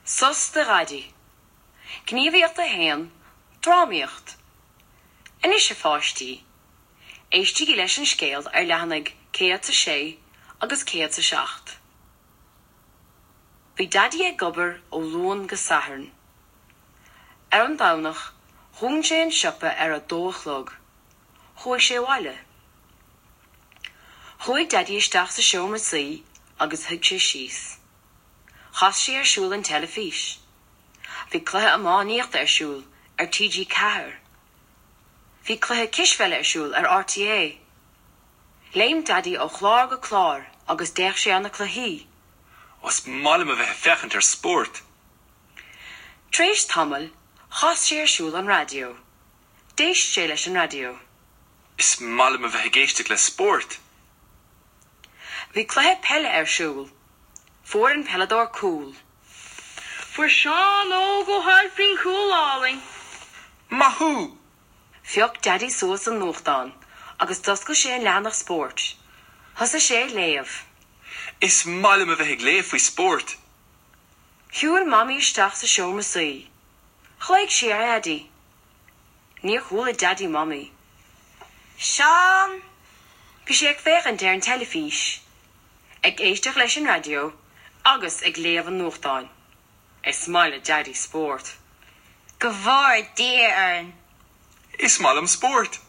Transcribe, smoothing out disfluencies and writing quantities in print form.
Sus de radi. Gníomhaíocht a haon, drámaíocht. Inis a fáistí. Éistí leis an scéal ar leathanag 106 agus 107. Bhí daddy ag gobar ó luan go sathairn. Ar an dánach, thug sé an siopa ar a dóchlog. Chúig sé bhaile. Chúig daddy isteach sa seomra saí agus thug sé síos. Chas sé ar siúl an telefís. Bhí cluthe amáníocht ar siúl ar TG4. Bhí cluthe cisfeile ar siúl ar RTA. Léim daddy ó chlár go chlár agus deich sé anna cluthaí. Os málam a bheith fechant ar sport. Tréis tamil, chas sé ar siúl an radio. Déis sé leis an radio. Is málam a bheith géisteach le sport. Bhí cluthe pelle ar siúl. Fuair an pellador cúl. Fuair Seán ó go halfring cúláling. Mahú! Fioc daddy suas an nuachtáin, agus dosca sé an leanach sport. Thosa sé léamh. Is málam a bheith léamh faoi sport. Hiúil mami isteach sa seomra saí. Chléig sé ar Eddie. Níor chúla daddy mami. Seán! Bhí sé ag féchan ar an telefís. Ag éisteach leis an radio, agus ag léamh an nuachtáin. Is mála daddy sport. Go bhar dír an. Is málam sport.